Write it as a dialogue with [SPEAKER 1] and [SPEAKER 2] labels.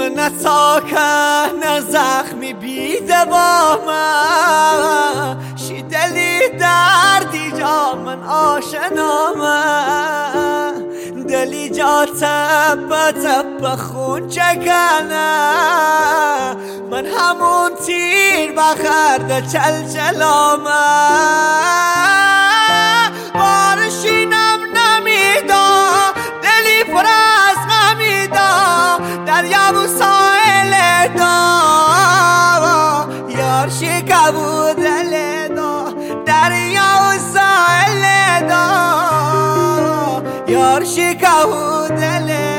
[SPEAKER 1] نه ساکه نه زخمی بیده با من شی دلی دردی جا من آشنامه دلی جا تپ تپ خون چکنه من همون تیر بخرده چلچلامه بارشی نم نمیدا دلی پر از غمیدا دریا و ساحل دا یار شکبو دل دا دریا و ساحل دا یار شکبو دل